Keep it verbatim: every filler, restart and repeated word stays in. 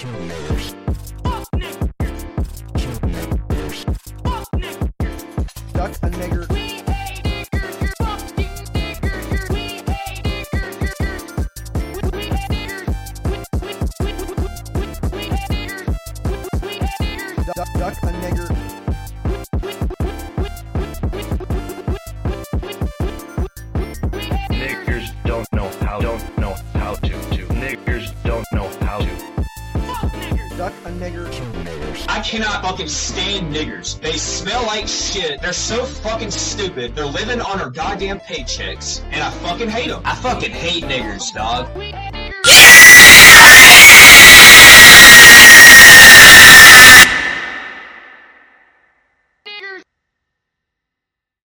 Kill niggers. Kill niggers. Duck a nigger. Duck, duck a nigger. Niggers don't know how, don't know how to, to. Niggers don't know how to. Duck a nigger. Kill niggers. I cannot fucking stand niggers. They smell like shit. They're so fucking stupid. They're living on our goddamn paychecks. And I fucking hate them. I fucking hate niggers, dog.